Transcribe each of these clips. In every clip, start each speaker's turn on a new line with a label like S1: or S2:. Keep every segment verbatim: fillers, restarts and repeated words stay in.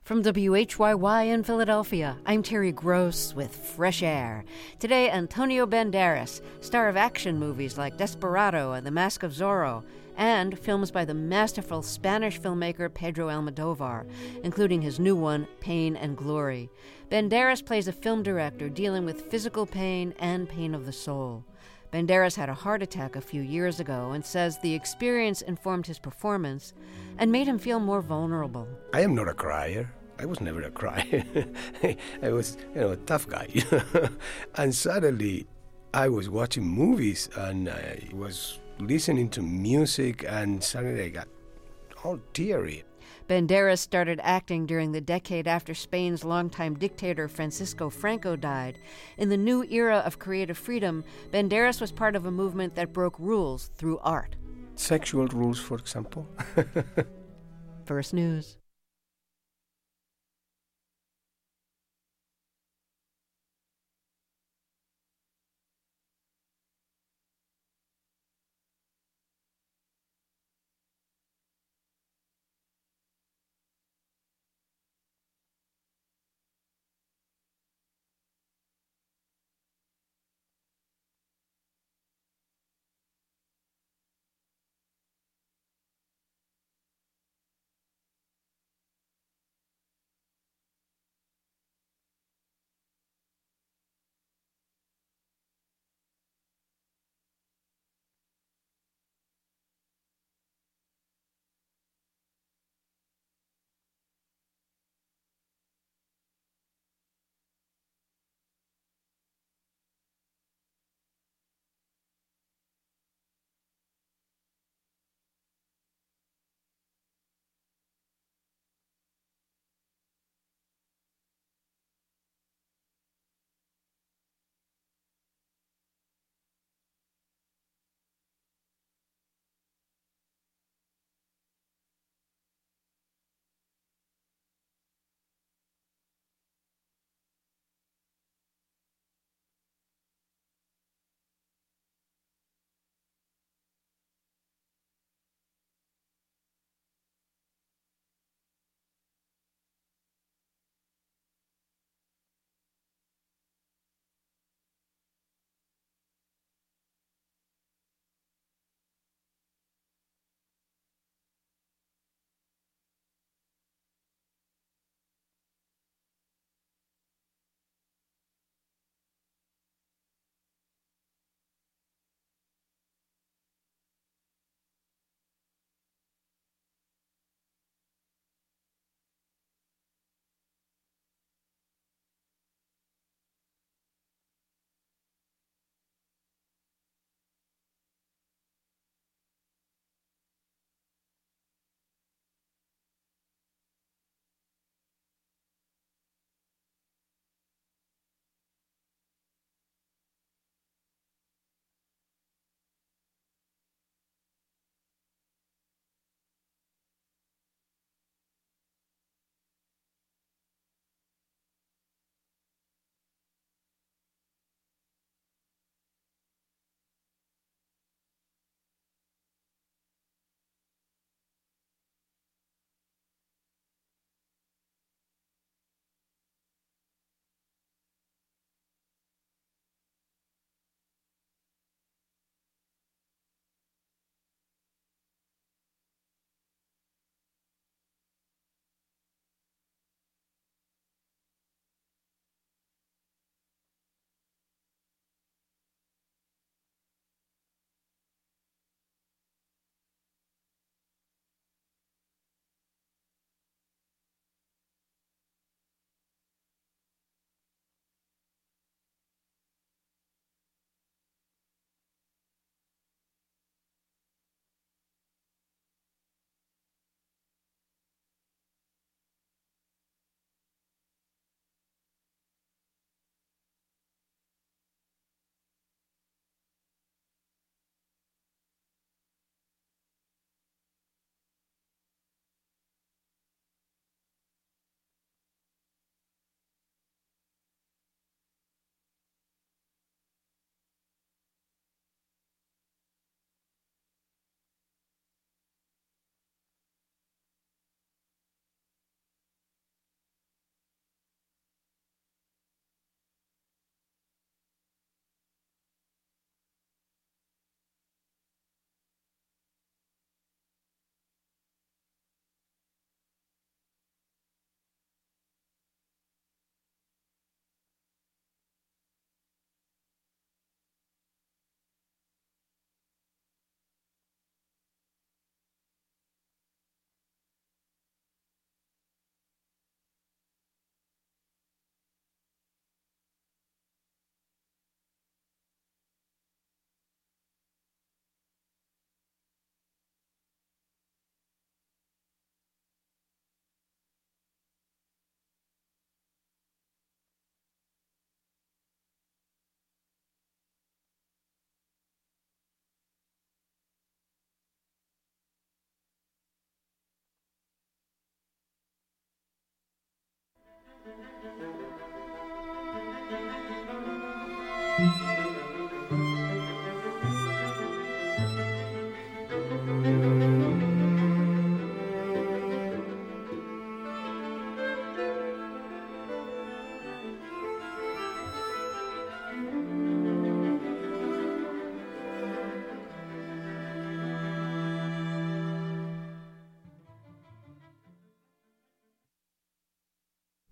S1: From W H Y Y in Philadelphia, I'm Terry Gross with Fresh Air. Today, Antonio Banderas, star of action movies like Desperado and The Mask of Zorro, and films by the masterful Spanish filmmaker Pedro Almodovar, including his new one, Pain and Glory. Banderas plays a film director dealing with physical pain and pain of the soul. Banderas had a heart attack a few years ago and says the experience informed his performance and made him feel more vulnerable.
S2: I am not a crier. I was never a crier. I was, you know, a tough guy. And suddenly, I was watching movies and I was listening to music, and suddenly I got all teary.
S1: Banderas started acting during the decade after Spain's longtime dictator Francisco Franco died. In the new era of creative freedom, Banderas was part of a movement that broke rules through art.
S2: Sexual rules, for example.
S1: First News.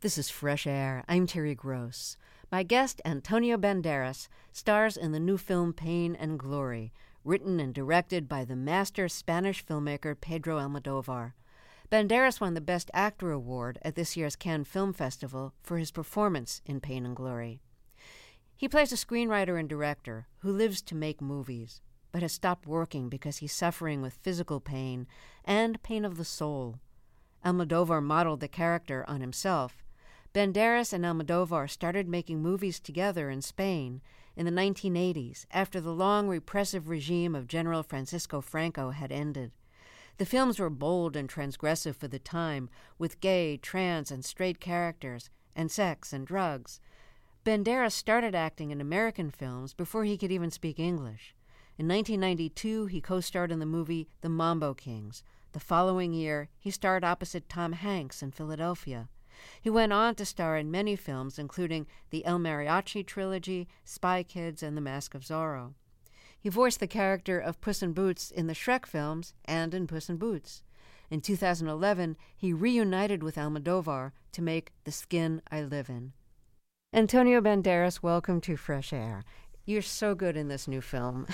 S1: This is Fresh Air. I'm Terry Gross. My guest, Antonio Banderas, stars in the new film Pain and Glory, written and directed by the master Spanish filmmaker Pedro Almodóvar. Banderas won the Best Actor award at this year's Cannes Film Festival for his performance in Pain and Glory. He plays a screenwriter and director who lives to make movies, but has stopped working because he's suffering with physical pain and pain of the soul. Almodóvar modeled the character on himself. Banderas and Almodóvar started making movies together in Spain in the nineteen eighties after the long repressive regime of General Francisco Franco had ended. The films were bold and transgressive for the time, with gay, trans, and straight characters, and sex and drugs. Banderas started acting in American films before he could even speak English. In nineteen ninety-two, he co-starred in the movie The Mambo Kings. The following year, he starred opposite Tom Hanks in Philadelphia. He went on to star in many films, including the El Mariachi trilogy, Spy Kids, and The Mask of Zorro. He voiced the character of Puss in Boots in the Shrek films and in Puss in Boots. In two thousand eleven, he reunited with Almodóvar to make The Skin I Live In. Antonio Banderas, welcome to Fresh Air. You're so good in this new film,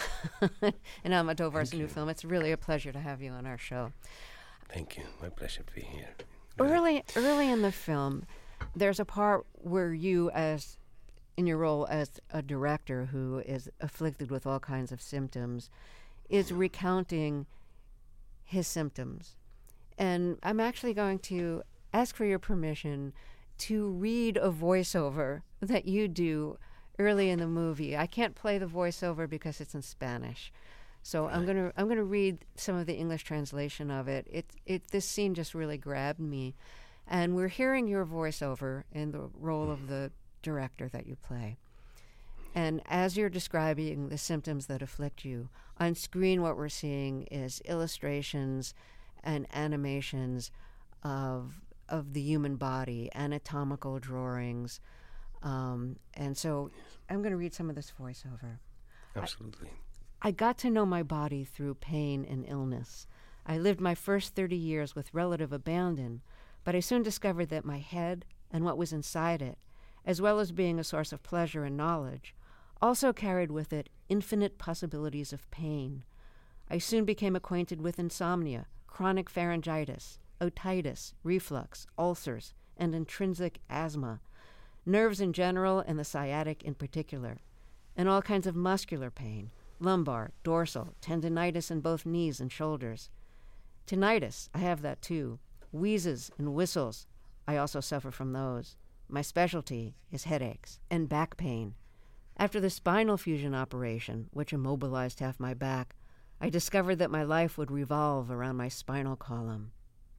S1: in Almodóvar's new film. It's really a pleasure to have you on our show.
S2: Thank you. My pleasure to be here.
S1: Early, early in the film, there's a part where you, as in your role as a director who is afflicted with all kinds of symptoms, is recounting his symptoms. And I'm actually going to ask for your permission to read a voiceover that you do early in the movie. I can't play the voiceover because it's in Spanish. So I'm gonna I'm gonna read some of the English translation of it. It it this scene just really grabbed me, and we're hearing your voiceover in the role of the director that you play. And as you're describing the symptoms that afflict you, on screen what we're seeing is illustrations and animations of of the human body, anatomical drawings, um, and so I'm going to read some of this voiceover.
S2: Absolutely.
S1: I, I got to know my body through pain and illness. I lived my first thirty years with relative abandon, but I soon discovered that my head and what was inside it, as well as being a source of pleasure and knowledge, also carried with it infinite possibilities of pain. I soon became acquainted with insomnia, chronic pharyngitis, otitis, reflux, ulcers, and intrinsic asthma, nerves in general and the sciatic in particular, and all kinds of muscular pain, lumbar, dorsal, tendinitis in both knees and shoulders. Tinnitus, I have that too. Wheezes and whistles, I also suffer from those. My specialty is headaches and back pain. After the spinal fusion operation, which immobilized half my back, I discovered that my life would revolve around my spinal column.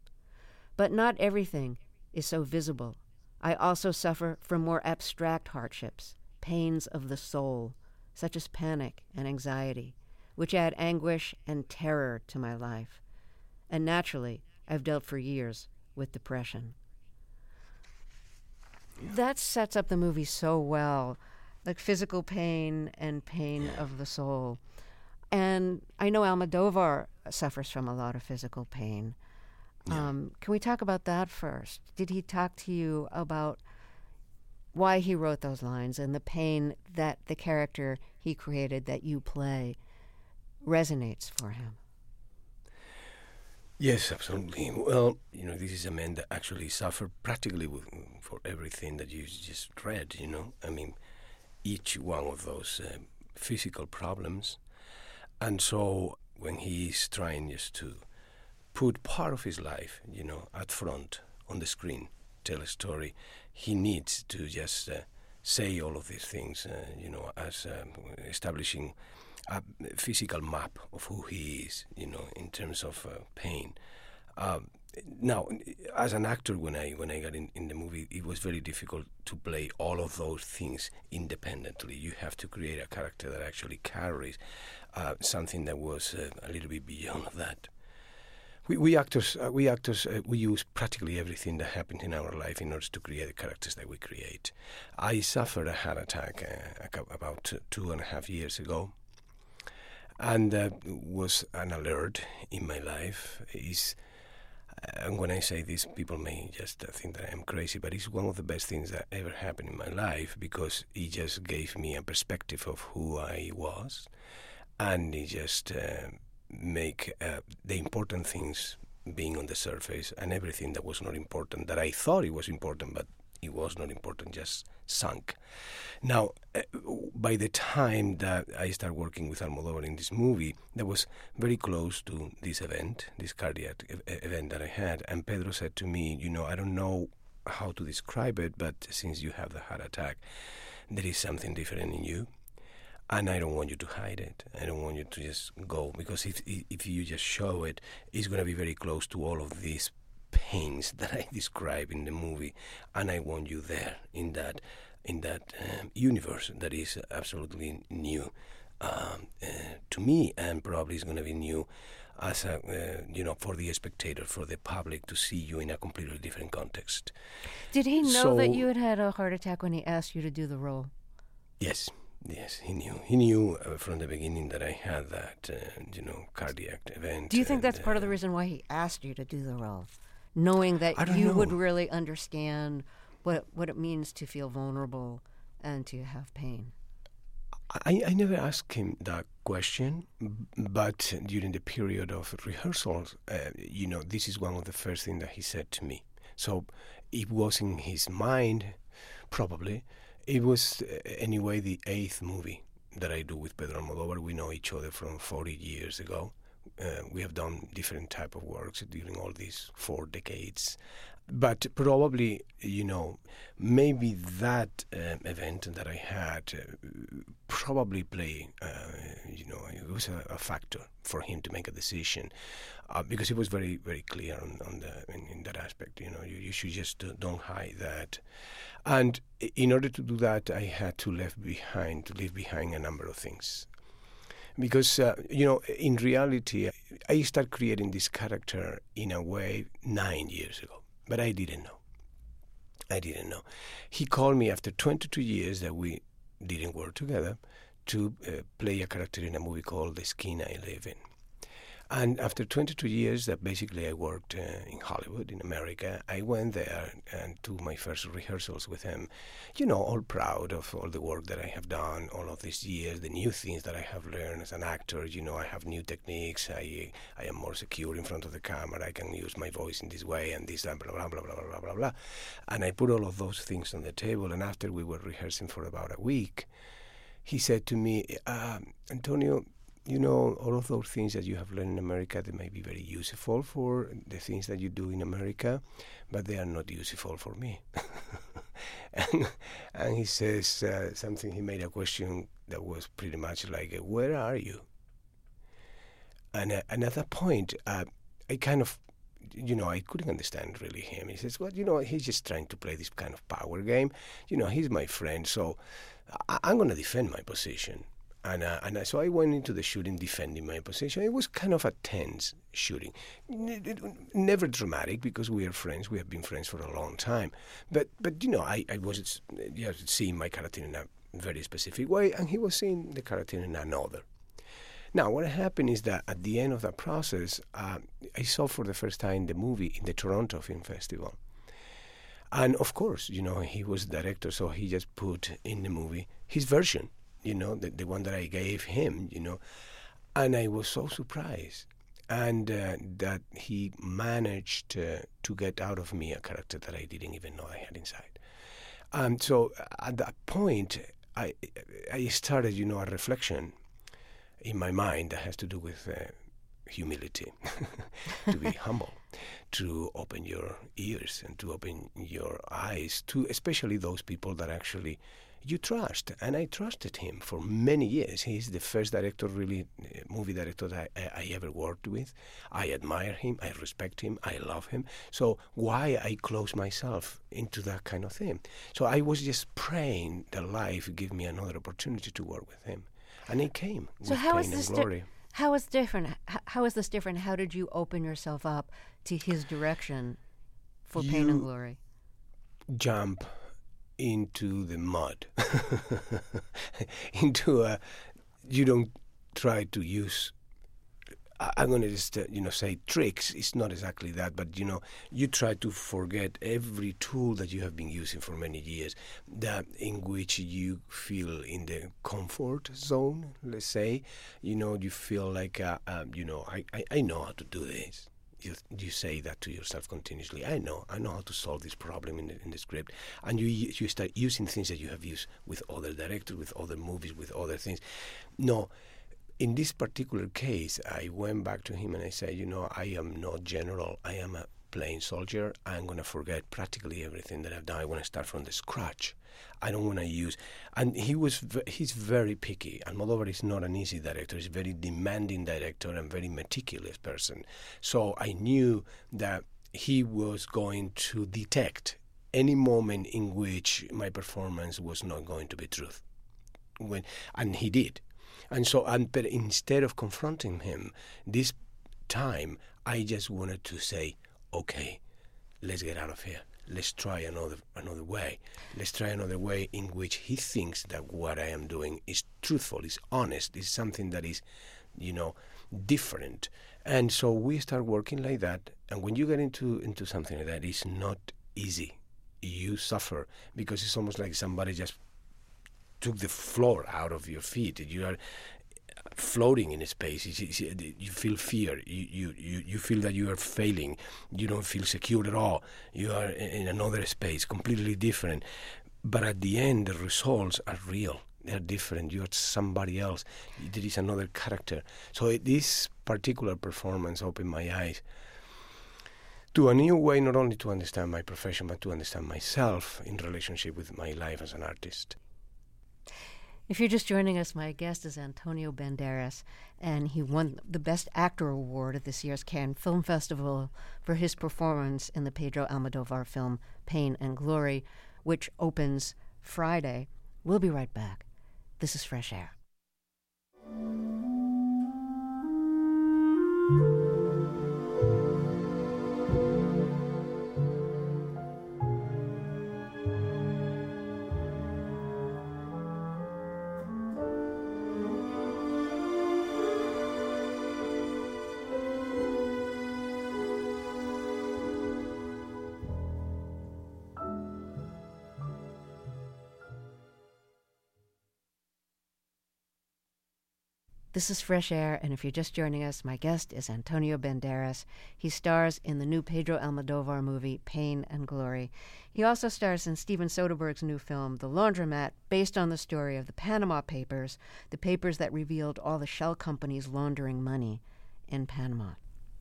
S1: But not everything is so visible. I also suffer from more abstract hardships, pains of the soul, such as panic and anxiety, which add anguish and terror to my life. And naturally, I've dealt for years with depression. That sets up the movie so well, like physical pain and pain of the soul. And I know Almodóvar suffers from a lot of physical pain.
S2: Yeah.
S1: Um, can we talk about that first? Did he talk to you about why he wrote those lines and the pain that the character he created that you play resonates for him?
S2: Yes, absolutely. Well, you know, this is a man that actually suffered practically with, for everything that you just read, you know. I mean, each one of those uh, physical problems. And so when he is trying just to put part of his life, you know, at front on the screen, tell a story, he needs to just uh, say all of these things, uh, you know, as um, establishing a physical map of who he is, you know, in terms of uh, pain. Um, now, as an actor, when I when I got in, in the movie, it was very difficult to play all of those things independently. You have to create a character that actually carries uh, something that was uh, a little bit beyond that. We, we actors, uh, we actors, uh, we use practically everything that happens in our life in order to create the characters that we create. I suffered a heart attack uh, about two and a half years ago, and that uh, was an alert in my life. Is and when I say this, people may just uh, think that I'm crazy, but it's one of the best things that ever happened in my life, because it just gave me a perspective of who I was, and it just uh, make uh, the important things being on the surface, and everything that was not important, that I thought it was important, but it was not important, just sunk. Now, uh, by the time that I started working with Almodóvar in this movie, that was very close to this event, this cardiac e- event that I had, and Pedro said to me, you know, I don't know how to describe it, but since you have the heart attack, there is something different in you, and I don't want you to hide it. I don't want you to just go, because if if you just show it, it's going to be very close to all of these pains that I describe in the movie, and I want you there in that in that um, universe that is absolutely new um, uh, to me, and probably is going to be new as a uh, you know, for the spectator, for the public, to see you in a completely different context.
S1: Did he know
S2: so,
S1: that you had had a heart attack when he asked you to do the role?
S2: Yes. Yes, he knew. He knew uh, from the beginning that I had that, uh, you know, cardiac event.
S1: Do you think
S2: and,
S1: that's part
S2: uh,
S1: of the reason why he asked you to do the role? Knowing that
S2: I don't
S1: you
S2: know.
S1: would really understand what what it means to feel vulnerable and to have pain?
S2: I, I never asked him that question, but during the period of rehearsals, uh, you know, this is one of the first things that he said to me. So it was in his mind, probably. It was, uh, anyway, the eighth movie that I do with Pedro Almodóvar. We know each other from forty years ago. Uh, we have done different type of works during all these four decades. But probably, you know, maybe that um, event that I had uh, probably play, uh, you know, it was a, a factor for him to make a decision, uh, because he was very, very clear on, on the in, in that aspect. You know, you, you should just uh, don't hide that. And in order to do that, I had to leave behind to leave behind a number of things. Because, uh, you know, in reality, I started creating this character in a way nine years ago. But I didn't know. I didn't know. He called me after twenty-two years that we didn't work together to uh, play a character in a movie called The Skin I Live In. And after twenty-two years that basically I worked uh, in Hollywood, in America, I went there and took my first rehearsals with him. You know, all proud of all the work that I have done all of these years, the new things that I have learned as an actor. You know, I have new techniques. I I am more secure in front of the camera. I can use my voice in this way and this, blah, blah, blah, blah, blah, blah, blah, blah. And I put all of those things on the table. And after we were rehearsing for about a week, he said to me, uh, Antonio, you know, all of those things that you have learned in America, they may be very useful for the things that you do in America, but they are not useful for me. and, and he says uh, something, he made a question that was pretty much like, where are you? And, uh, and at that point, uh, I kind of, you know, I couldn't understand really him. He says, well, you know, he's just trying to play this kind of power game. You know, he's my friend, so I- I'm going to defend my position. And uh, and uh, so I went into the shooting defending my position. It was kind of a tense shooting. Never dramatic, because we are friends. We have been friends for a long time. But, but you know, I, I was you know, seeing my character in a very specific way, and he was seeing the character in another. Now, what happened is that at the end of that process, uh, I saw for the first time the movie in the Toronto Film Festival. And of course, you know, he was the director, so he just put in the movie his version. You know, the, the one that I gave him, you know, and I was so surprised. And uh, that he managed uh, to get out of me a character that I didn't even know I had inside. And so at that point, I I started, you know, a reflection in my mind that has to do with uh, humility, to be humble, to open your ears and to open your eyes to especially those people that actually you trust. And I trusted him for many years. He's the first director, really, uh, movie director that I, I ever worked with. I admire him, I respect him, I love him. So why I close myself into that kind of thing? So I was just praying that life would give me another opportunity to work with him. And it came
S1: So
S2: with
S1: how
S2: pain
S1: is this
S2: and
S1: di-
S2: glory.
S1: how is different? How, how is this different? How did you open yourself up to his direction for Pain and
S2: You-
S1: Glory?
S2: Jump into the mud. into a, you don't try to use I, I'm going to just, uh, you know, say tricks. It's not exactly that, but, you know, you try to forget every tool that you have been using for many years, that in which you feel in the comfort zone, let's say. You know, you feel like, uh, um, you know, I, I, I know how to do this. You, you say that to yourself continuously. I know, I know how to solve this problem in the, in the script, and you you start using things that you have used with other directors, with other movies, with other things. No, in this particular case, I went back to him and I said, you know, I am not general. I am a plain soldier. I'm going to forget practically everything that I've done. I want to start from the scratch. I don't want to use, and he was he's very picky. Almodovar is not an easy director. He's a very demanding director and very meticulous person. So I knew that he was going to detect any moment in which my performance was not going to be truth. When and he did, and so and but instead of confronting him this time, I just wanted to say, okay, let's get out of here. Let's try another another way. Let's try another way in which he thinks that what I am doing is truthful, is honest, is something that is, you know, different. And so we start working like that. And when you get into, into something like that, it's not easy. You suffer because it's almost like somebody just took the floor out of your feet. You are floating in space. You feel fear. You, you, you feel that you are failing. You don't feel secure at all. You are in another space, completely different. But at the end, the results are real. They're different. You are somebody else. There is another character. So this particular performance opened my eyes to a new way, not only to understand my profession, but to understand myself in relationship with my life as an artist.
S1: If you're just joining us, my guest is Antonio Banderas, and he won the Best Actor Award at this year's Cannes Film Festival for his performance in the Pedro Almodovar film Pain and Glory, which opens Friday. We'll be right back. This is Fresh Air. This is Fresh Air, and if you're just joining us, my guest is Antonio Banderas. He stars in the new Pedro Almodovar movie, Pain and Glory. He also stars in Steven Soderbergh's new film, The Laundromat, based on the story of the Panama Papers, the papers that revealed all the shell companies laundering money in Panama.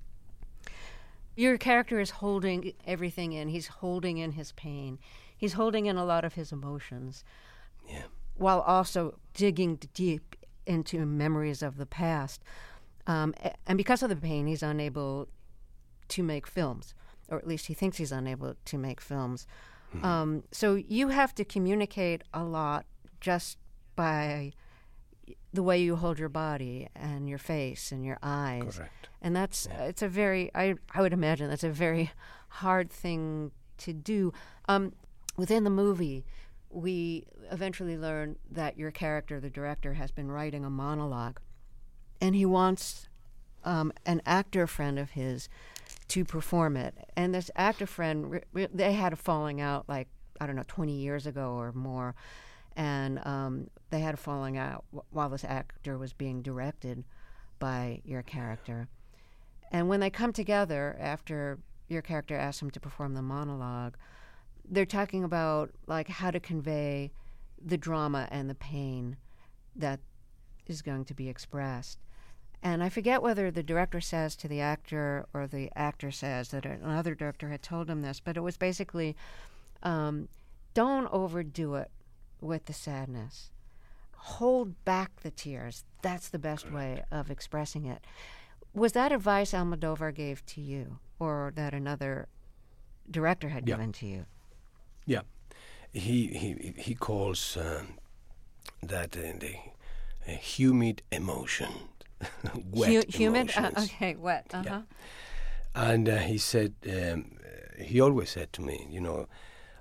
S1: Your character is holding everything in. He's holding in his pain. He's holding in a lot of his emotions.
S2: Yeah.
S1: While also digging deep into memories of the past. Um, and because of the pain, he's unable to make films, or at least he thinks he's unable to make films. Mm-hmm. Um, so you have to communicate a lot just by the way you hold your body and your face and your eyes.
S2: Correct.
S1: And that's,
S2: yeah.
S1: it's a very, I, I would imagine that's a very hard thing to do. Um, within the movie, we eventually learn that your character, the director, has been writing a monologue, and he wants um, an actor friend of his to perform it. And this actor friend, they had a falling out like, I don't know, twenty years ago or more, and um, they had a falling out while this actor was being directed by your character. And when they come together after your character asks him to perform the monologue, they're talking about like how to convey the drama and the pain that is going to be expressed. And I forget whether the director says to the actor or the actor says that another director had told him this, but it was basically, um, don't overdo it with the sadness. Hold back the tears. That's the best Correct. way of expressing it. Was that advice Almodovar gave to you, or that another director had
S2: yeah.
S1: given to you?
S2: Yeah, he he he calls uh, that uh, the uh, humid emotion, wet
S1: Hu- humid.
S2: emotions.
S1: Uh, okay, wet. Uh huh.
S2: Yeah. And uh, he said, um, he always said to me, you know,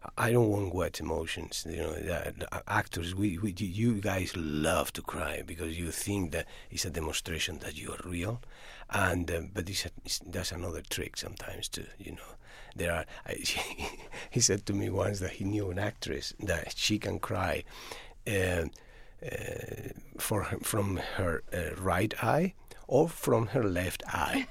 S2: I don't want wet emotions. You know, uh, actors, we, we, you guys love to cry because you think that it's a demonstration that you are real, and uh, but it's a, it's, that's another trick sometimes too. You know, there are. I, he said to me once that he knew an actress that she can cry uh, uh, for her, from her uh, right eye or from her left eye.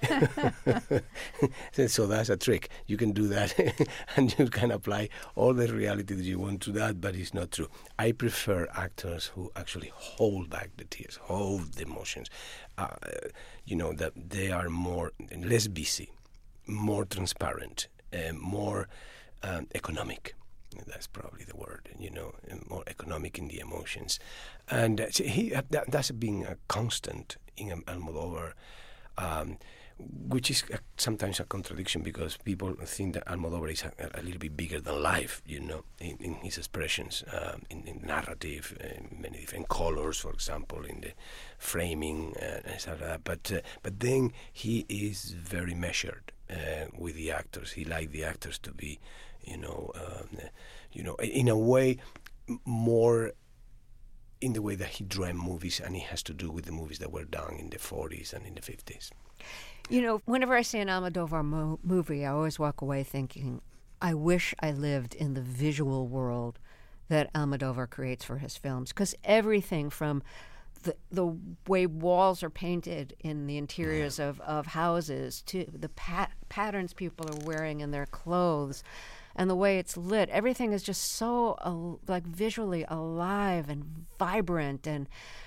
S2: So that's a trick. You can do that and you can apply all the reality that you want to that, but it's not true. I prefer actors who actually hold back the tears, hold the emotions. Uh, you know, that they are more, less busy, more transparent, uh, more um, economic. That's probably the word, you know, more economic in the emotions. And uh, he uh, that, that's been a constant in Almodóvar, um, which is uh, sometimes a contradiction because people think that Almodóvar is a, a little bit bigger than life, you know, in, in his expressions, um, in, in narrative, in many different colors, for example, in the framing uh, and stuff like that. But, uh, but then he is very measured uh, with the actors. He liked the actors to be, you know, um, you know, in a way, more in the way that he dreamt movies, and it has to do with the movies that were done in the forties and in the fifties.
S1: You know, whenever I see an Almodóvar mo- movie, I always walk away thinking, I wish I lived in the visual world that Almodóvar creates for his films, because everything from the the way walls are painted in the interiors yeah. of, of houses to the pat- patterns people are wearing in their clothes, and the way it's lit, everything is just so uh, like visually alive and vibrant, and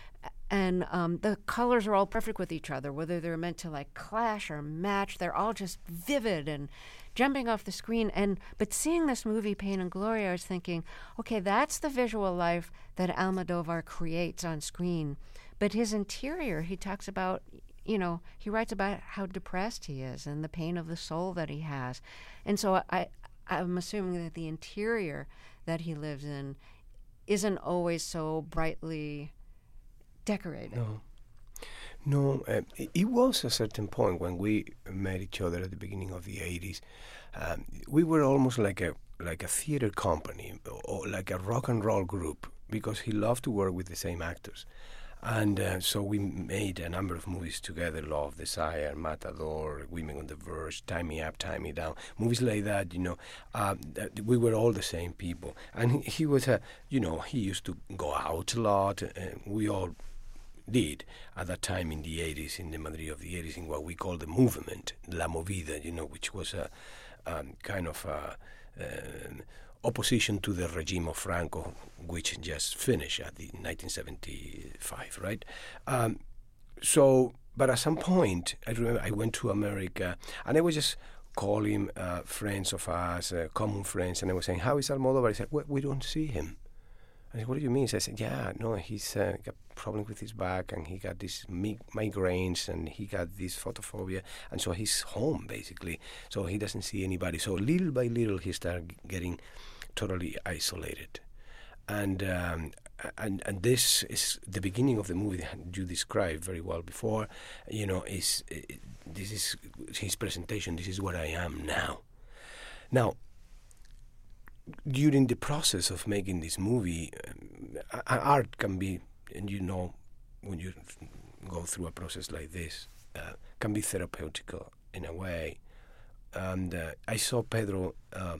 S1: and um, the colors are all perfect with each other, whether they're meant to like clash or match. They're all just vivid and jumping off the screen. And but seeing this movie, Pain and Glory, I was thinking, okay, that's the visual life that Almodóvar creates on screen. But his interior, he talks about, you know, he writes about how depressed he is and the pain of the soul that he has. And so I, I'm assuming that the interior that he lives in isn't always so brightly decorated.
S2: No. No, uh, it was a certain point when we met each other at the beginning of the eighties. Um, we were almost like a like a theater company or like a rock and roll group because he loved to work with the same actors. And uh, so we made a number of movies together, Love, Desire, Matador, Women on the Verge, Tie Me Up, Tie Me Down, movies like that, you know. Uh, we were all the same people. And he, he was, a, you know, he used to go out a lot, and we all did at that time in the eighties, in the Madrid of the eighties, in what we call the movement, La Movida, you know, which was a um, kind of a, uh, opposition to the regime of Franco, which just finished at the nineteen seventy-five, right? Um, so, but at some point, I remember I went to America, and I was just calling uh, friends of us, uh, common friends, and I was saying, how is Almodóvar? I said, well, we don't see him. I said, what do you mean? So I said, yeah, no, he's uh, got problems with his back, and he got these mig- migraines, and he got this photophobia, and so he's home, basically. So he doesn't see anybody. So little by little, he started getting totally isolated. And um, and and this is the beginning of the movie that you described very well before. You know, is it, this is his presentation. This is what I am now. Now, during the process of making this movie, um, art can be, and you know, when you go through a process like this, uh, can be therapeutical in a way. And uh, I saw Pedro uh,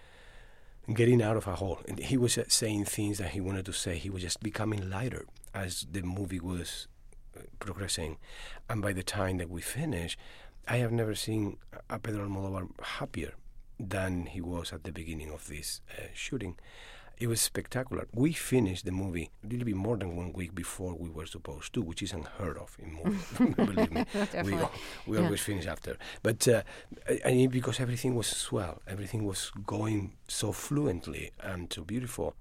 S2: getting out of a hole. And he was uh, saying things that he wanted to say. He was just becoming lighter as the movie was uh, progressing. And by the time that we finished, I have never seen a Pedro Almodóvar happier than he was at the beginning of this uh, shooting. It was spectacular. We finished the movie a little bit more than one week before we were supposed to, which is unheard of in movies. Believe me, we, all, we yeah. always finish after. But uh, I mean, because everything was swell, everything was going so fluently and so beautiful.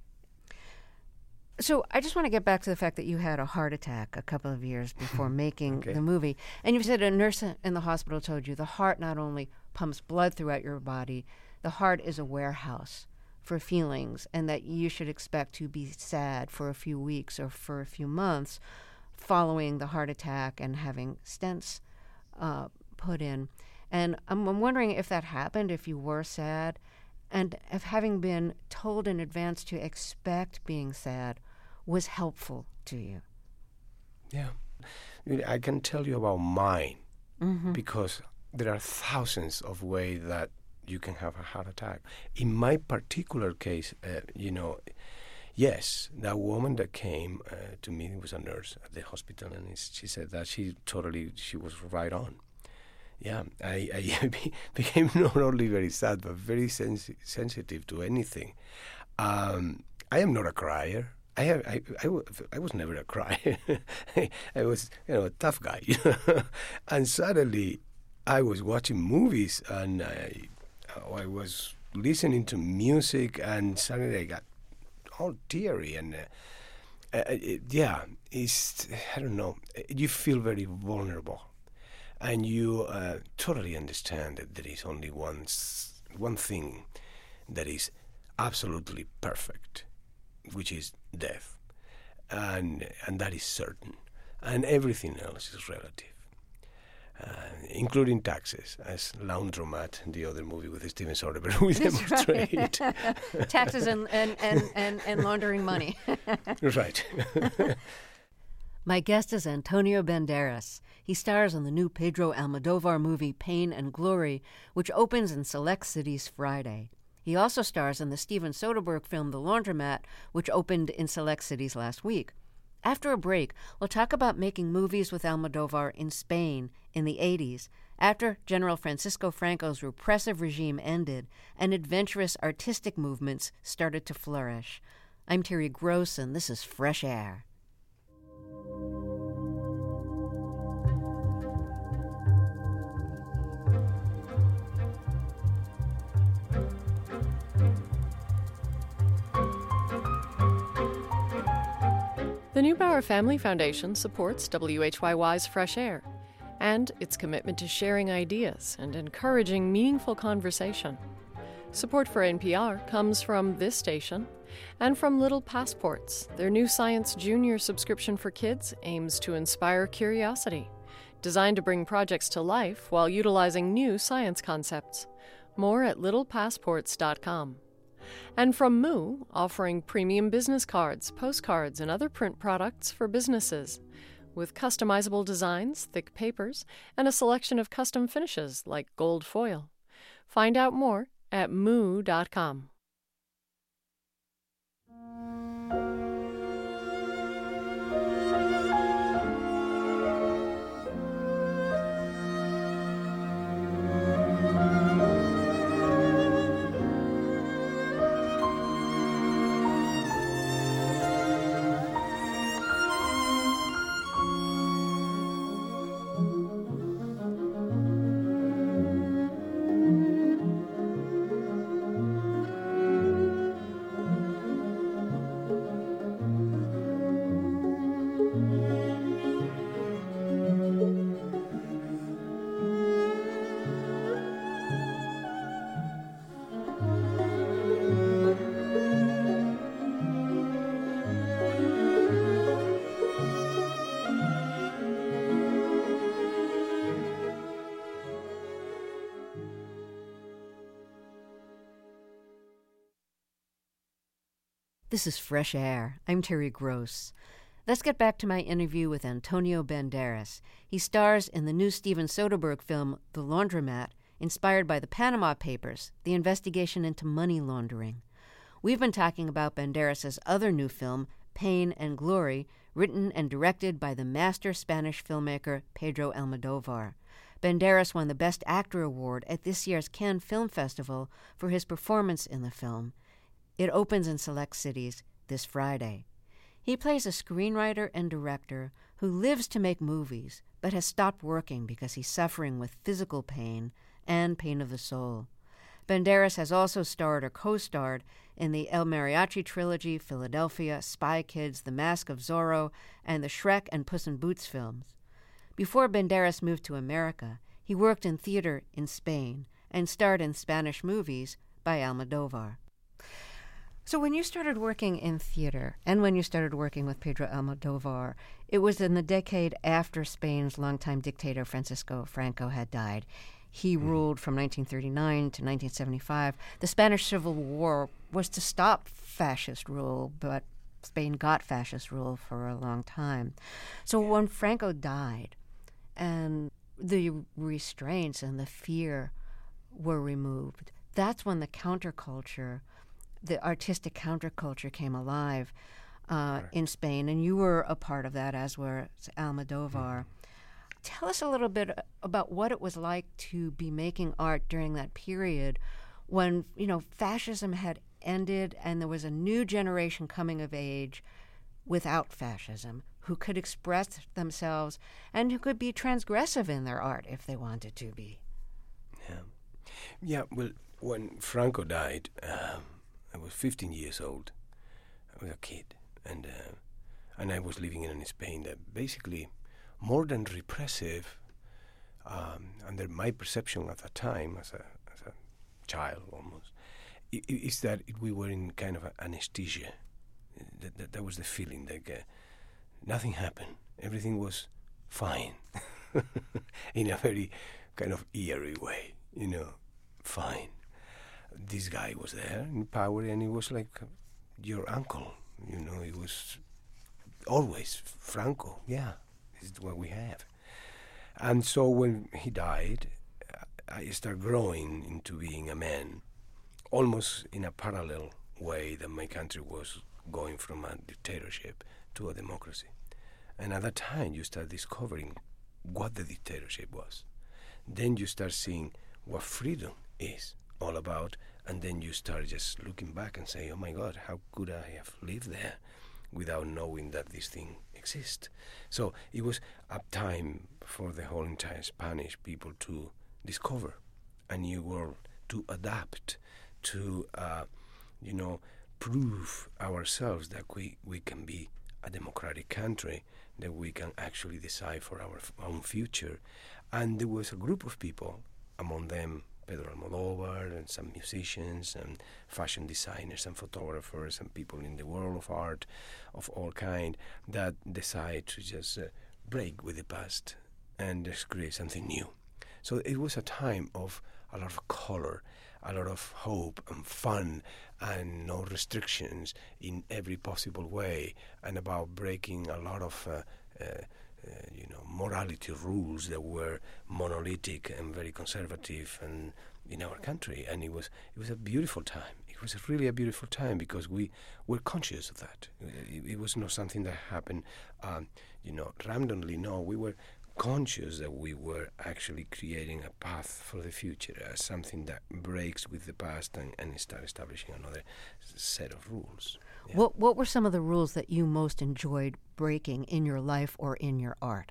S1: So I just want to get back to the fact that you had a heart attack a couple of years before making
S2: okay.
S1: the movie. And you said a nurse in the hospital told you the heart not only pumps blood throughout your body, the heart is a warehouse for feelings, and that you should expect to be sad for a few weeks or for a few months following the heart attack and having stents uh, put in. And I'm, I'm wondering if that happened, if you were sad, and of having been told in advance to expect being sad was helpful to you?
S2: Yeah. I can tell you about mine,
S1: Mm-hmm.
S2: because there are thousands of ways that you can have a heart attack. In my particular case, uh, you know, yes, that woman that came uh, to me was a nurse at the hospital, and she said that she totally, she was right on. Yeah, I, I became not only very sad, but very sensi- sensitive to anything. Um, I am not a crier. I, have, I, I, I was never a crier. I was, you know, a tough guy. And suddenly, I was watching movies, and I, I was listening to music, and suddenly I got all teary. And uh, uh, it, yeah, it's, I don't know, you feel very vulnerable. And you uh, totally understand that there is only one, one thing that is absolutely perfect, which is death. And and that is certain. And everything else is relative, uh, including taxes, as Laundromat, the other movie with Steven Soderbergh, we demonstrate.
S1: Right. Taxes and, and, and, and, and laundering money.
S2: Right.
S1: My guest is Antonio Banderas. He stars in the new Pedro Almodovar movie Pain and Glory, which opens in select cities Friday. He also stars in the Steven Soderbergh film The Laundromat, which opened in select cities last week. After a break, we'll talk about making movies with Almodovar in Spain in the eighties, after General Francisco Franco's repressive regime ended and adventurous artistic movements started to flourish. I'm Terry Gross, and this is Fresh Air.
S3: The Neubauer Family Foundation supports W H Y Y's Fresh Air and its commitment to sharing ideas and encouraging meaningful conversation. Support for N P R comes from this station and from Little Passports. Their new Science Junior subscription for kids aims to inspire curiosity, designed to bring projects to life while utilizing new science concepts. More at little passports dot com. And from Moo, offering premium business cards, postcards, and other print products for businesses, with customizable designs, thick papers, and a selection of custom finishes like gold foil. Find out more at moo dot com.
S1: This is Fresh Air. I'm Terry Gross. Let's get back to my interview with Antonio Banderas. He stars in the new Steven Soderbergh film, The Laundromat, inspired by the Panama Papers, the investigation into money laundering. We've been talking about Banderas' other new film, Pain and Glory, written and directed by the master Spanish filmmaker Pedro Almodovar. Banderas won the Best Actor award at this year's Cannes Film Festival for his performance in the film. It opens in select cities this Friday. He plays a screenwriter and director who lives to make movies, but has stopped working because he's suffering with physical pain and pain of the soul. Banderas has also starred or co-starred in the El Mariachi trilogy, Philadelphia, Spy Kids, The Mask of Zorro, and the Shrek and Puss in Boots films. Before Banderas moved to America, he worked in theater in Spain and starred in Spanish movies by Almodovar. So when you started working in theater and when you started working with Pedro Almodovar, it was in the decade after Spain's longtime dictator Francisco Franco had died. He ruled from nineteen thirty-nine to nineteen seventy-five. The Spanish Civil War was to stop fascist rule, but Spain got fascist rule for a long time. So when Franco died and the restraints and the fear were removed, that's when the counterculture, the artistic counterculture came alive uh, in Spain. And you were a part of that, as were Almodovar. Tell us a little bit about what it was like to be making art during that period when, you know, fascism had ended and there was a new generation coming of age without fascism who could express themselves and who could be transgressive in their art if they wanted to be.
S2: Yeah. Yeah, well, when Franco died, um, I was fifteen years old. I was a kid. And, uh, and I was living in Spain that basically more than repressive, um, under my perception at the time as a, as a child almost, I- is that we were in kind of a anesthesia. That, that, that was the feeling, like uh, nothing happened. Everything was fine in a very kind of eerie way, you know, fine. This guy was there in power and he was like your uncle, you know, he was always Franco, yeah. This is what we have. And so when he died, I started growing into being a man, almost in a parallel way that my country was going from a dictatorship to a democracy. And at that time, you start discovering what the dictatorship was. Then you start seeing what freedom is all about, and then you start just looking back and say, oh my God, how could I have lived there without knowing that this thing exists? So it was a time for the whole entire Spanish people to discover a new world, to adapt, to, uh, you know, prove ourselves that we, we can be a democratic country, that we can actually decide for our f- own future. And there was a group of people, among them Pedro Almodovar and some musicians and fashion designers and photographers and people in the world of art of all kind that decide to just uh, break with the past and just create something new. So it was a time of a lot of color, a lot of hope and fun and no restrictions in every possible way, and about breaking a lot of uh, uh, Uh, you know, morality rules that were monolithic and very conservative and in our country. And it was it was a beautiful time. It was a really a beautiful time because we were conscious of that. It, it was not something that happened, um, you know, randomly. No, we were conscious that we were actually creating a path for the future, as something that breaks with the past and, and start establishing another set of rules. Yeah.
S1: What What were some of the rules that you most enjoyed breaking in your life or in your art?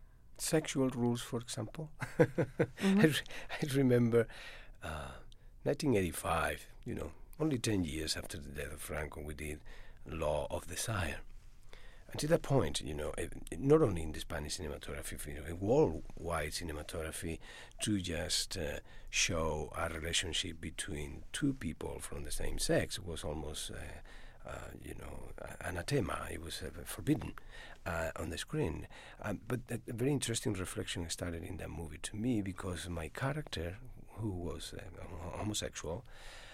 S2: Sexual rules, for example.
S1: Mm-hmm.
S2: I, re- I remember uh, nineteen eighty-five, you know, only ten years after the death of Franco, we did Law of Desire. And to that point, you know, it, it, not only in the Spanish cinematography, you know, in worldwide cinematography, to just uh, show a relationship between two people from the same sex was almost... Uh, Uh, you know, anathema. It was uh, forbidden uh, on the screen. Um, but a, a very interesting reflection started in that movie to me because my character, who was uh, homosexual,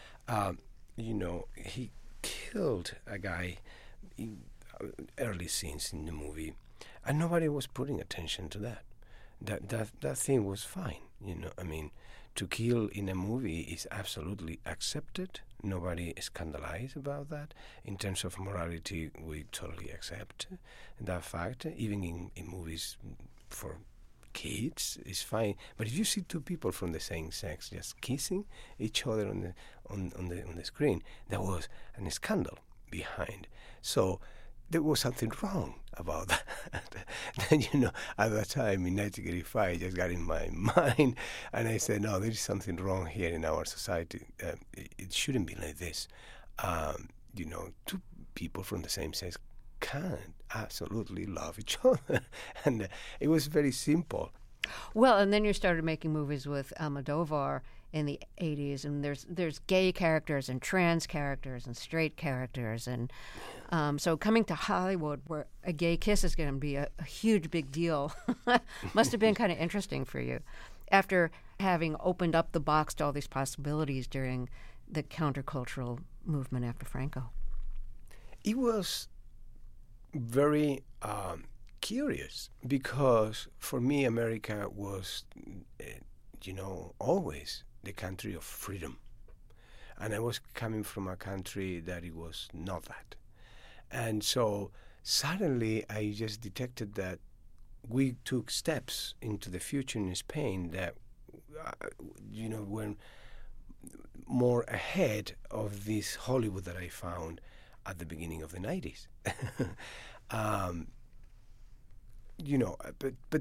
S2: um, you know, he killed a guy in uh, early scenes in the movie, and nobody was putting attention to that. That that that thing was fine. You know, I mean, to kill in a movie is absolutely accepted. Nobody is scandalized about that. In terms of morality, we totally accept that fact. Even in, in movies for kids, it's fine. But if you see two people from the same sex just kissing each other on the on, on the on the screen, there was a scandal behind. So there was something wrong about that. Then, you know, at that time in nineteen eighty-five, I just got in my mind, and I said, no, there is something wrong here in our society. Uh, it, it shouldn't be like this. Um, you know, two people from the same sex can absolutely love each other. And uh, it was very simple.
S1: Well, and then you started making movies with Almodovar in the eighties, and there's there's gay characters and trans characters and straight characters, and um, so coming to Hollywood where a gay kiss is going to be a, a huge big deal must have been kind of interesting for you. After having opened up the box to all these possibilities during the countercultural movement after Franco?
S2: It was very um, curious because for me, America was, uh, you know, always the country of freedom. And I was coming from a country that it was not that. And so suddenly I just detected that we took steps into the future in Spain that, uh, you know, were more ahead of this Hollywood that I found at the beginning of the nineties. um, you know, but, but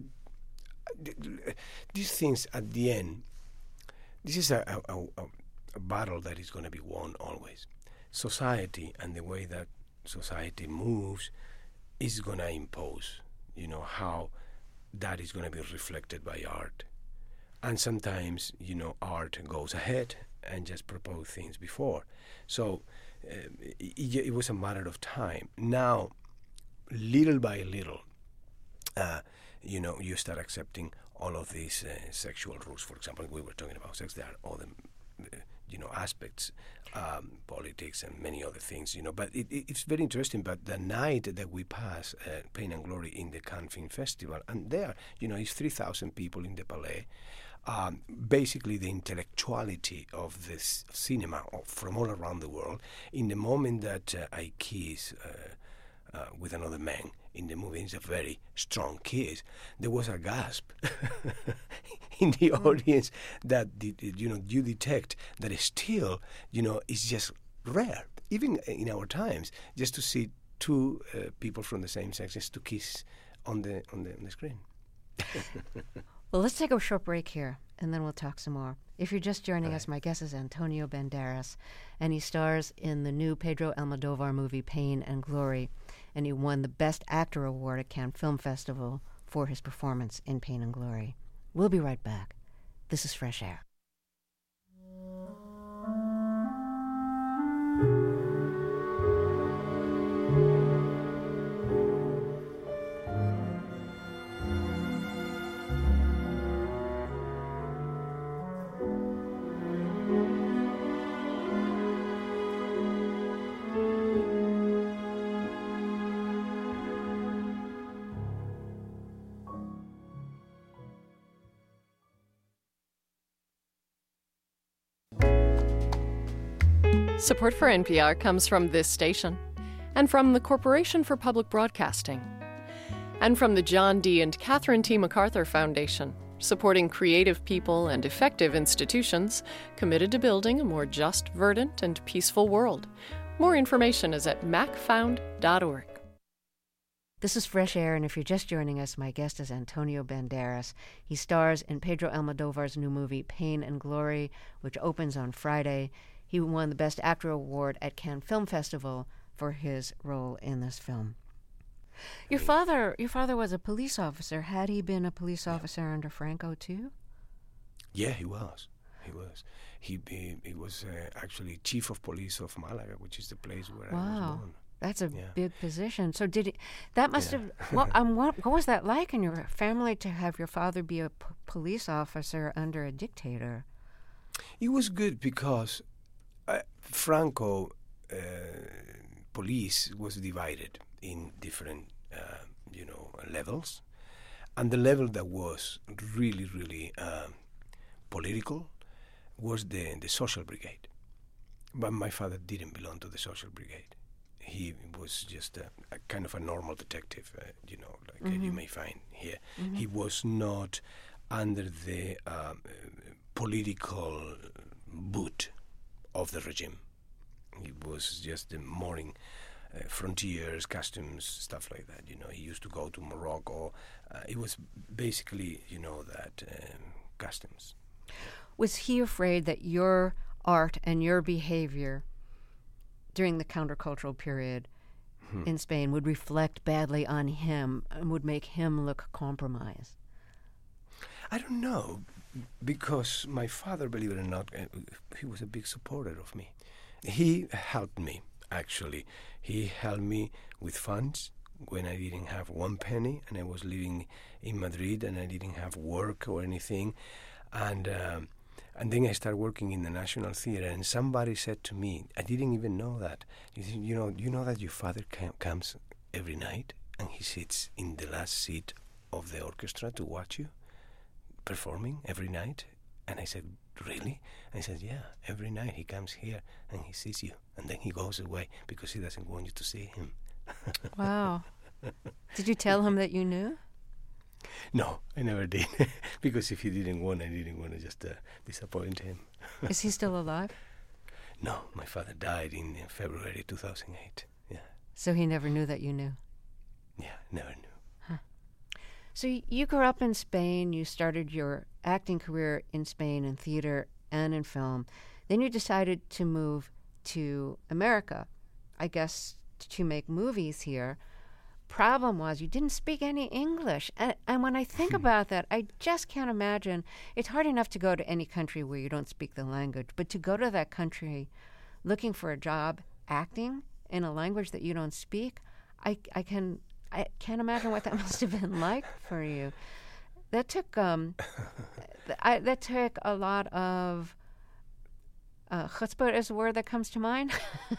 S2: these things at the end, this is a, a, a, a battle that is going to be won always. Society and the way that society moves is going to impose, you know, how that is going to be reflected by art. And sometimes, you know, art goes ahead and just propose things before. So uh, it, it was a matter of time. Now, little by little, uh, you know, you start accepting all of these uh, sexual rules. For example, we were talking about sex. There are other, uh, you know, aspects, um, politics and many other things, you know. But it, it, it's very interesting. But the night that we pass uh, Pain and Glory in the Cannes Film Festival, and there, you know, it's three thousand people in the Palais. Um, basically, the intellectuality of this cinema from all around the world. In the moment that uh, I kiss uh, uh, with another man in the movie, it's a very strong kiss. There was a gasp in the mm. audience that the, you know you detect that is still you know it's just rare, even in our times, just to see two uh, people from the same sexes to kiss on the on the, on the screen.
S1: Well, let's take a short break here, and then we'll talk some more. If you're just joining right. us, my guest is Antonio Banderas, and he stars in the new Pedro Almodovar movie, Pain and Glory, and he won the Best Actor Award at Cannes Film Festival for his performance in Pain and Glory. We'll be right back. This is Fresh Air.
S3: Support for N P R comes from this station, and from the Corporation for Public Broadcasting, and from the John D. and Catherine T. MacArthur Foundation, supporting creative people and effective institutions committed to building a more just, verdant, and peaceful world. More information is at mac found dot org.
S1: This is Fresh Air, and if you're just joining us, my guest is Antonio Banderas. He stars in Pedro Almodovar's new movie, Pain and Glory, which opens on Friday. He won the Best Actor Award at Cannes Film Festival for his role in this film. Your father, your father was a police officer. Had he been a police officer yeah. under Franco too?
S2: Yeah, he was. He was. He he, he was uh, actually chief of police of Malaga, which is the place where
S1: wow.
S2: I was born.
S1: That's a
S2: yeah.
S1: big position. So did he? That must
S2: yeah.
S1: have. Well, um, what what was that like in your family to have your father be a p- police officer under a dictator?
S2: It was good because Uh, Franco uh, police was divided in different, uh, you know, levels, and the level that was really, really uh, political was the the social brigade. But my father didn't belong to the social brigade. He was just a, a kind of a normal detective, uh, you know, like mm-hmm. uh, you may find here. Mm-hmm. He was not under the um, political boot of the regime. It was just the morning uh, frontiers, customs, stuff like that. You know, he used to go to Morocco. Uh, it was basically, you know, that um, customs.
S1: Was he afraid that your art and your behavior during the countercultural period hmm. in Spain would reflect badly on him and would make him look compromised?
S2: I don't know. Because my father, believe it or not, uh, he was a big supporter of me. He helped me, actually. He helped me with funds when I didn't have one penny and I was living in Madrid and I didn't have work or anything. And um, and then I started working in the National Theatre, and somebody said to me, I didn't even know that, he said, you know, you know that your father cam- comes every night and he sits in the last seat of the orchestra to watch you performing every night? And I said, really? And he said, yeah, every night he comes here and he sees you, and then he goes away because he doesn't want you to see him.
S1: Wow. Did you tell him that you knew?
S2: No, I never did. Because if he didn't want, I didn't want to just uh, disappoint him.
S1: Is he still alive?
S2: No, my father died in uh, February two thousand eight. Yeah.
S1: So he never knew that you knew?
S2: Yeah, never knew.
S1: Huh. So y- you grew up in Spain. You started your acting career in Spain in theater and in film. Then you decided to move to America, I guess, to make movies here. Problem was you didn't speak any English. And, and when I think about that, I just can't imagine. It's hard enough to go to any country where you don't speak the language, but to go to that country looking for a job acting in a language that you don't speak, I, I can I can't imagine what that must have been like for you. That took um, th- I, that took a lot of uh, chutzpah is a word that comes to mind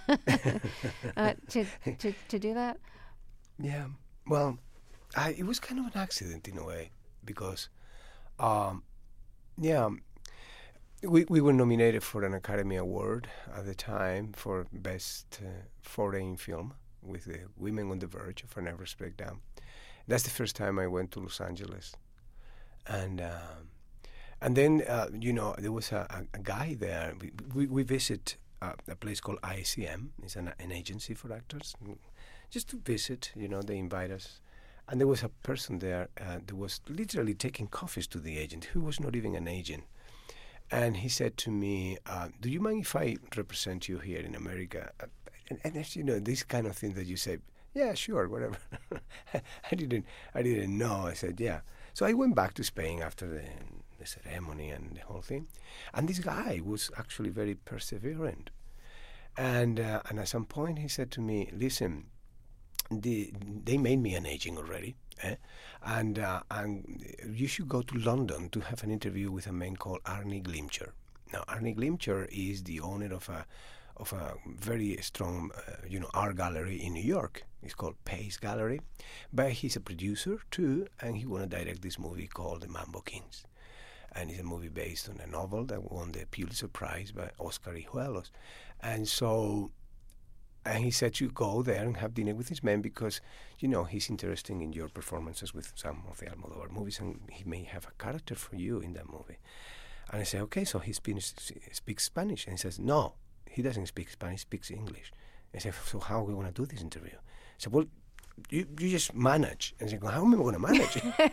S1: uh, to, to to do that.
S2: Yeah, well, I, it was kind of an accident in a way because, um, yeah, we we were nominated for an Academy Award at the time for Best uh, Foreign Film with the Women on the Verge of a Nervous Breakdown. That's the first time I went to Los Angeles, and um, and then uh, you know there was a, a, a guy there. We we, we visit uh, a place called I C M. It's an, an agency for actors. Just to visit, you know, they invite us. And there was a person there uh, that was literally taking coffees to the agent, who was not even an agent. And he said to me, uh, do you mind if I represent you here in America? Uh, and, and as you know, this kind of thing that you say, yeah, sure, whatever. I didn't I didn't know. I said, yeah. So I went back to Spain after the, the ceremony and the whole thing. And this guy was actually very perseverant. And, uh, and at some point he said to me, listen, The, they made me an agent already, eh? and uh, and you should go to London to have an interview with a man called Arnie Glimcher. Now, Arnie Glimcher is the owner of a of a very strong, uh, you know, art gallery in New York. It's called Pace Gallery, but he's a producer too, and he want to direct this movie called The Mambo Kings, and it's a movie based on a novel that won the Pulitzer Prize by Oscar Hijuelos, and so. And he said, you go there and have dinner with his men because, you know, he's interested in your performances with some of the Almodovar movies and he may have a character for you in that movie. And I said, okay, so he speaks, speaks Spanish. And he says, no, he doesn't speak Spanish, he speaks English. I said, so how are we going to do this interview? I said, well, you, you just manage. And I said, well, how am I going to manage?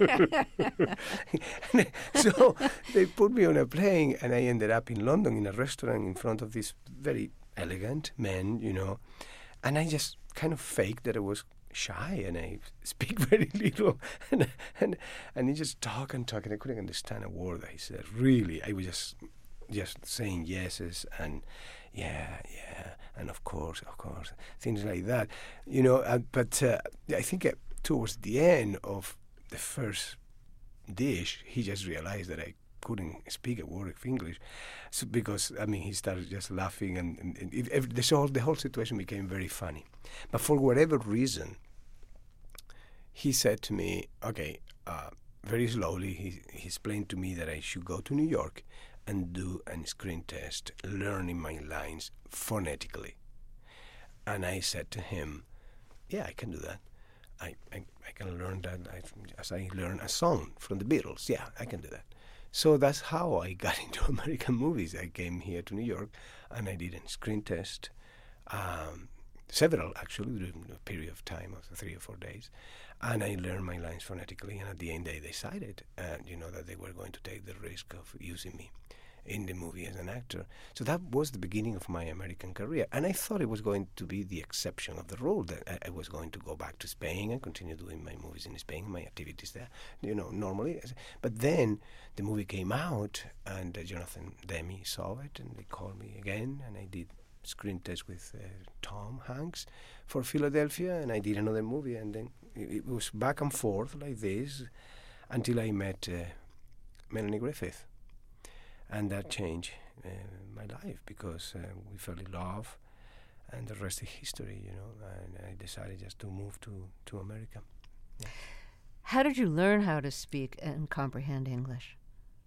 S2: So they put me on a plane and I ended up in London in a restaurant in front of this very elegant men, you know, and I just kind of faked that I was shy and I speak very little, and and and he just talk and talk, and I couldn't understand a word that he said. Really, I was just just saying yeses and yeah, yeah, and of course, of course, things like that, you know. Uh, but uh, I think uh, towards the end of the first dish, he just realized that I couldn't speak a word of English, so because I mean he started just laughing, and, and, and it, it, the whole the whole situation became very funny. But for whatever reason, he said to me, "Okay," uh, very slowly, he he explained to me that I should go to New York and do a screen test, learning my lines phonetically. And I said to him, "Yeah, I can do that. I I, I can learn that I, as I learn a song from the Beatles. Yeah, I can do that." So that's how I got into American movies. I came here to New York, and I did a screen test, um, several actually, during a period of time of three or four days, and I learned my lines phonetically. And at the end, they decided, uh, you know, that they were going to take the risk of using me in the movie as an actor. So that was the beginning of my American career. And I thought it was going to be the exception of the rule, that I, I was going to go back to Spain and continue doing my movies in Spain, my activities there, you know, normally. But then the movie came out, and uh, Jonathan Demme saw it, and they called me again, and I did screen test with uh, Tom Hanks for Philadelphia, and I did another movie, and then it, it was back and forth like this until I met uh, Melanie Griffith. and that changed uh, my life because uh, we fell in love, and the rest is history, you know. And I decided just to move to to America. Yeah.
S1: How did you learn how to speak and comprehend English?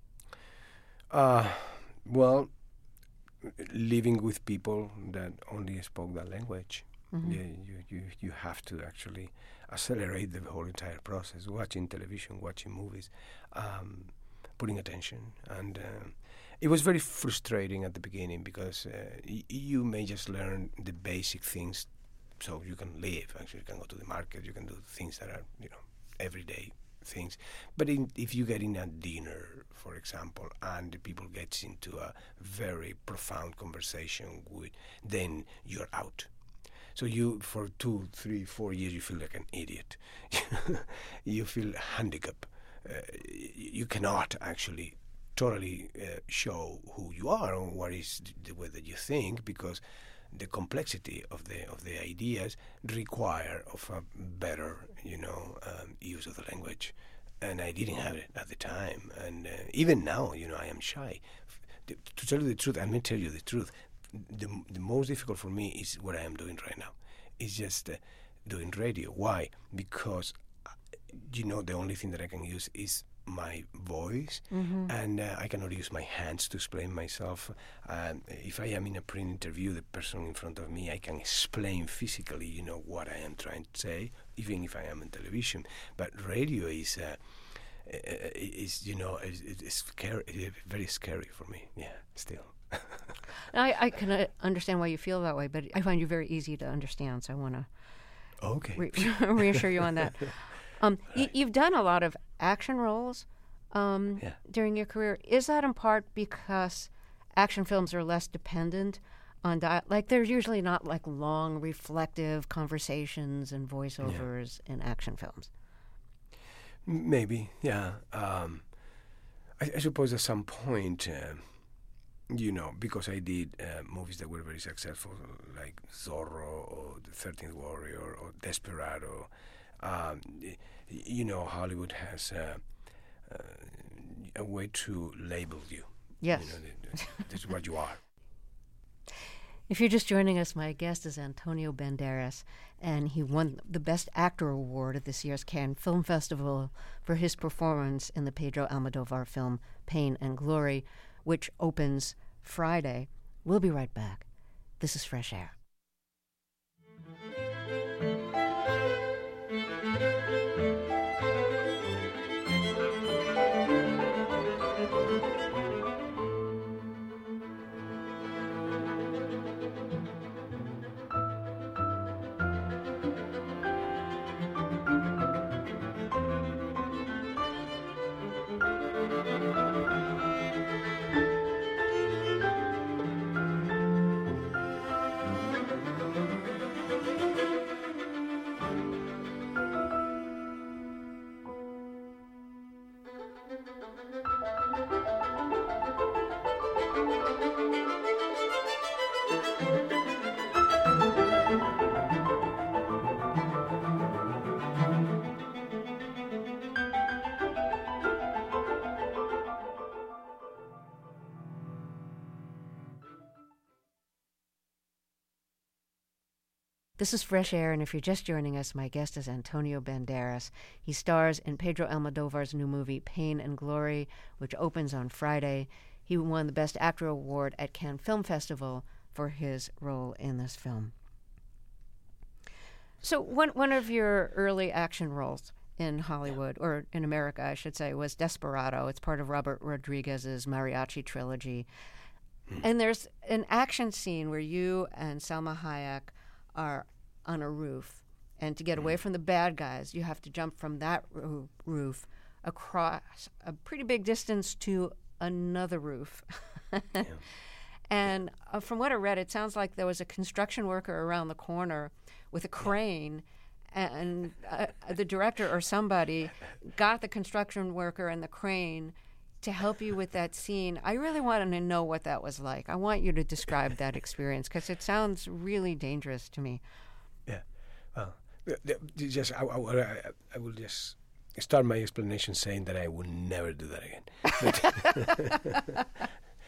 S2: Uh, well, living with people that only spoke that language. Mm-hmm. Yeah, you, you, you have to actually accelerate the whole entire process, watching television, watching movies, um, putting attention. And uh, it was very frustrating at the beginning because uh, y- you may just learn the basic things so you can live. Actually, you can go to the market, you can do things that are, you know, everyday things. But in, if you get in a dinner, for example, and the people gets into a very profound conversation with, then you're out. So you, for two, three, four years, you feel like an idiot. You feel handicapped. Uh, you cannot actually totally uh, show who you are or what is the way that you think, because the complexity of the of the ideas require of a better, you know, um, use of the language, and I didn't have it at the time, and uh, even now, you know, I am shy. F- to tell you the truth, I'm going to tell you the truth. The the most difficult for me is what I am doing right now. It's just uh, doing radio. Why? Because uh, you know, the only thing that I can use is my voice, mm-hmm. and uh, I cannot use my hands to explain myself. Um, if I am in a print interview, the person in front of me, I can explain physically, you know, what I am trying to say, even if I am on television. But radio is, uh, is you know, is, is scary, it's very scary for me. Yeah, still.
S1: I, I can uh, understand why you feel that way, but I find you very easy to understand, so I want to
S2: okay.
S1: re- reassure you on that. Um, right. y- you've done a lot of action roles um,
S2: yeah.
S1: during your career. Is that in part because action films are less dependent on di- like they're usually not like long, reflective conversations and voiceovers yeah. in action films?
S2: Maybe, yeah. Um, I, I suppose at some point, uh, you know, because I did uh, movies that were very successful, like Zorro or The thirteenth Warrior or Desperado. Um, you know, Hollywood has uh, uh, a way to label you.
S1: Yes.
S2: You know, this is what you are.
S1: If you're just joining us, my guest is Antonio Banderas, and he won the Best Actor Award at this year's Cannes Film Festival for his performance in the Pedro Almodovar film Pain and Glory, which opens Friday. We'll be right back. This is Fresh Air. This is Fresh Air, and if you're just joining us, my guest is Antonio Banderas. He stars in Pedro Almodovar's new movie, Pain and Glory, which opens on Friday. He won the Best Actor Award at Cannes Film Festival for his role in this film. So one, one of your early action roles in Hollywood, or in America, I should say, was Desperado. It's part of Robert Rodriguez's mariachi trilogy. Hmm. And there's an action scene where you and Salma Hayek are on a roof, and to get away from the bad guys, you have to jump from that roo- roof across a pretty big distance to another roof. Yeah. And uh, from what I read, it sounds like there was a construction worker around the corner with a crane, and uh, the director or somebody got the construction worker and the crane to help you with that scene. I really want to know what that was like. I want you to describe that experience because it sounds really dangerous to me.
S2: Yeah. Well, just I, I, I will just start my explanation saying that I will never do that again. But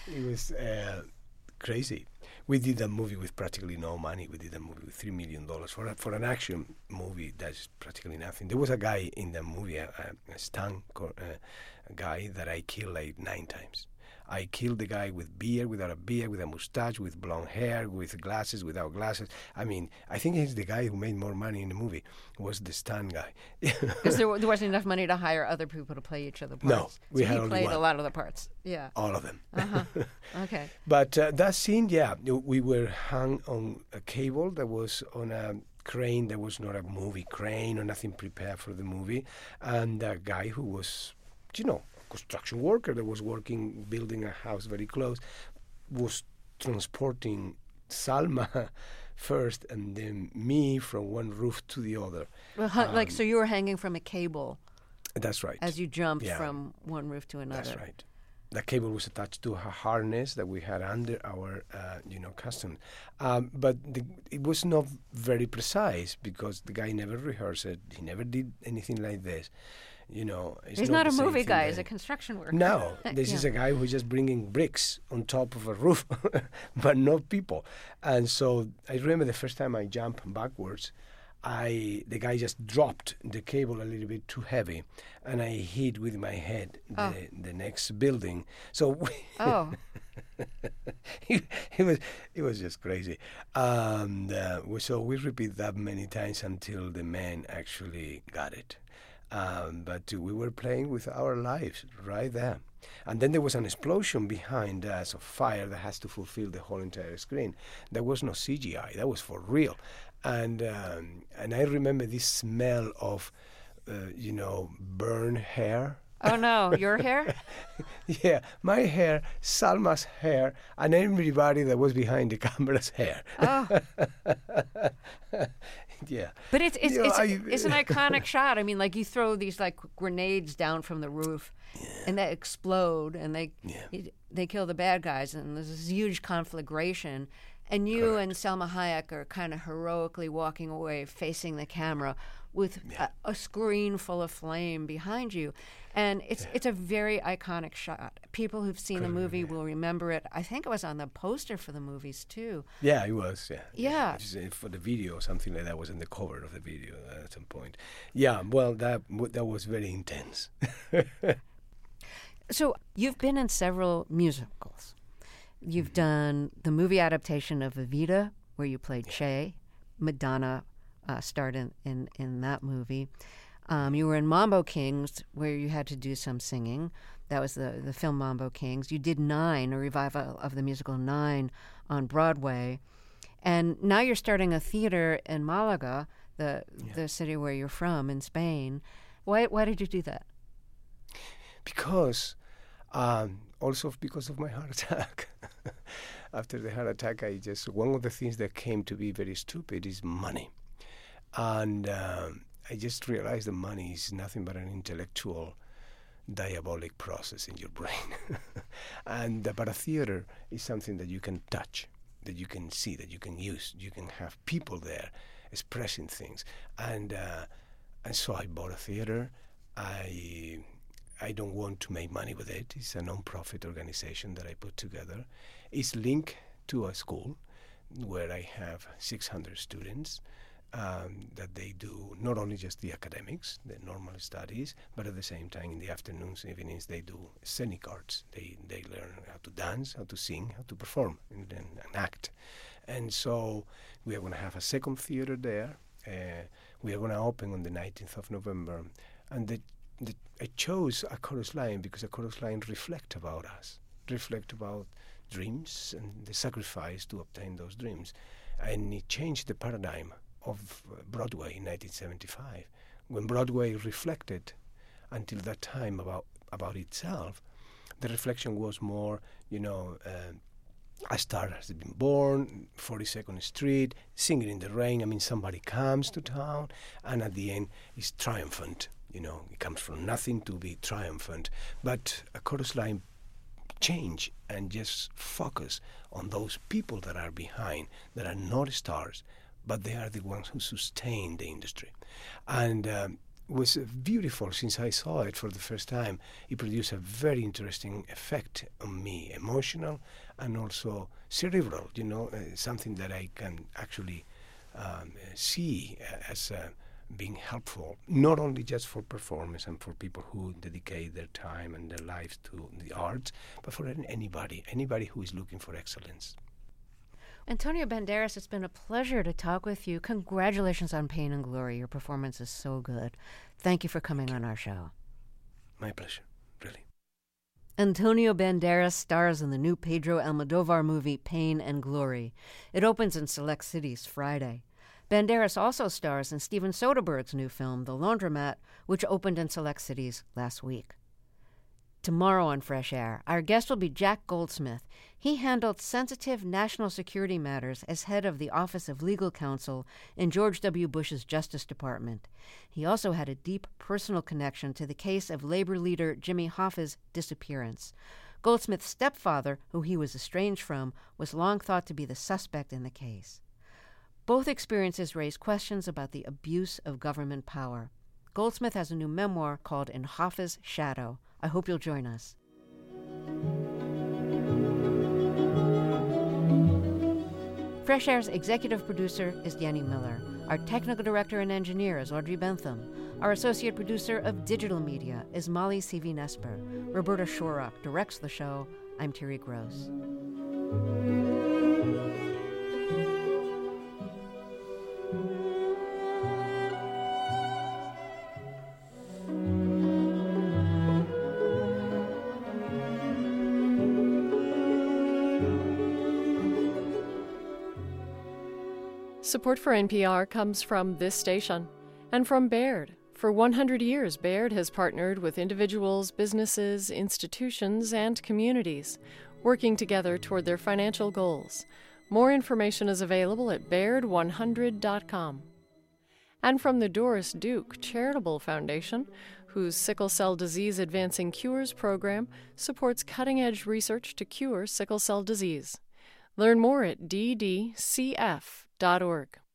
S2: It was uh, crazy. We did a movie with practically no money. We did a movie with three million dollars for a, for an action movie. That's practically nothing. There was a guy in the movie, a, a stunt co- uh, a guy that I killed like nine times. I killed the guy with beard, without a beard, with a mustache, with blonde hair, with glasses, without glasses. I mean, I think he's the guy who made more money in the movie, was the stunt guy.
S1: Because there, there wasn't enough money to hire other people to play each of the parts.
S2: No, we
S1: so
S2: had
S1: he
S2: only
S1: played
S2: one.
S1: a lot of the parts. Yeah.
S2: All of them.
S1: Uh-huh. Okay.
S2: But uh, that scene, yeah, we were hung on a cable that was on a crane. There was not a movie crane or nothing prepared for the movie. And a guy who was, you know, construction worker that was working, building a house very close, was transporting Salma first and then me from one roof to the other.
S1: Well, hu-
S2: Um,
S1: like, so you were hanging from a cable
S2: That's right.
S1: as you jumped
S2: Yeah.
S1: from one roof to another.
S2: That's right. The cable was attached to a harness that we had under our, uh, you know, custom. Um, but the, it was not very precise because the guy never rehearsed it. He never did anything like this. You know, it's
S1: He's not
S2: the
S1: a
S2: same
S1: movie
S2: thing
S1: guy.
S2: that-
S1: He's a construction worker.
S2: No, this
S1: Yeah.
S2: is a guy who's just bringing bricks on top of a roof, but not people. And so I remember the first time I jumped backwards, I the guy just dropped the cable a little bit too heavy, and I hit with my head the,
S1: Oh.
S2: the next building. So we
S1: Oh.
S2: it, it was it was just crazy. And uh, we, so we repeat that many times until the man actually got it. Um, but uh, we were playing with our lives right there. And then there was an explosion behind us of fire that has to fulfill the whole entire screen. There was no C G I. That was for real. And um, and I remember this smell of, uh, you know, burned hair.
S1: Oh, no. Your hair?
S2: Yeah, my hair, Salma's hair, and everybody that was behind the camera's hair.
S1: Oh.
S2: Yeah.
S1: But it's it's
S2: You know,
S1: it's,
S2: I-
S1: it's an iconic shot. I mean, like you throw these like grenades down from the roof, and they explode, and they
S2: Yeah.
S1: they kill the bad guys, and there's this huge conflagration, and you and Selma Hayek are kind of heroically walking away, facing the camera, with a, a screen full of flame behind you, and it's it's a very iconic shot. People who've seen the movie will remember it. I think it was on the poster for the movies too.
S2: Yeah, it was. Yeah.
S1: Yeah.
S2: It's, uh, For the video or something like that was in the cover of the video at some point. Yeah. Well, that w- that was very intense.
S1: So you've been in several musicals. You've done the movie adaptation of Evita, where you played Che. Madonna uh, starred in, in, in that movie. Um, you were in Mambo Kings, where you had to do some singing. That was the, the film Mambo Kings. You did Nine, a revival of the musical Nine on Broadway. And now you're starting a theater in Malaga, the the city where you're from, in Spain. Why why did you do that?
S2: Because, um, also because of my heart attack. After the heart attack, I just, one of the things that came to be very stupid is money. And um, I just realized that money is nothing but an intellectual diabolic process in your brain. and uh, But a theater is something that you can touch, that you can see, that you can use. You can have people there expressing things. And, uh, and so I bought a theater. I... I don't want to make money with it. It's a non-profit organization that I put together. It's linked to a school where I have six hundred students um, that they do not only just the academics, the normal studies, but at the same time in the afternoons, evenings, they do scenic arts. They they learn how to dance, how to sing, how to perform, and, and, and act. And so we are going to have a second theater there. Uh, we are going to open on the nineteenth of November. And the The, I chose A Chorus Line because A Chorus Line reflect about us, reflect about dreams and the sacrifice to obtain those dreams. And it changed the paradigm of Broadway in nineteen seventy-five. When Broadway reflected until that time about, about itself, the reflection was more, you know, uh, A Star Has Been Born, forty-second Street, Singing in the Rain. I mean, somebody comes to town, and at the end is triumphant. You know, it comes from nothing to be triumphant. But A Chorus Line change and just focus on those people that are behind, that are not stars, but they are the ones who sustain the industry. And um, was beautiful since I saw it for the first time. It produced a very interesting effect on me, emotional and also cerebral, you know, uh, something that I can actually um, see as uh, being helpful, not only just for performers and for people who dedicate their time and their lives to the arts, but for anybody, anybody who is looking for excellence.
S1: Antonio Banderas, it's been a pleasure to talk with you. Congratulations on Pain and Glory. Your performance is so good. Thank you for coming on our show.
S2: My pleasure, really.
S1: Antonio Banderas stars in the new Pedro Almodovar movie Pain and Glory. It opens in select cities Friday. Banderas also stars in Steven Soderbergh's new film, The Laundromat, which opened in select cities last week. Tomorrow on Fresh Air, our guest will be Jack Goldsmith. He handled sensitive national security matters as head of the Office of Legal Counsel in George W. Bush's Justice Department. He also had a deep personal connection to the case of labor leader Jimmy Hoffa's disappearance. Goldsmith's stepfather, who he was estranged from, was long thought to be the suspect in the case. Both experiences raise questions about the abuse of government power. Goldsmith has a new memoir called In Hoffa's Shadow. I hope you'll join us. Fresh Air's executive producer is Danny Miller. Our technical director and engineer is Audrey Bentham. Our associate producer of digital media is Molly C V Nesper. Roberta Shorrock directs the show. I'm Terry Gross.
S3: Support for N P R comes from this station and from Baird. For one hundred years, Baird has partnered with individuals, businesses, institutions, and communities, working together toward their financial goals. More information is available at baird one hundred dot com. And from the Doris Duke Charitable Foundation, whose Sickle Cell Disease Advancing Cures program supports cutting-edge research to cure sickle cell disease. Learn more at d d c f dot org.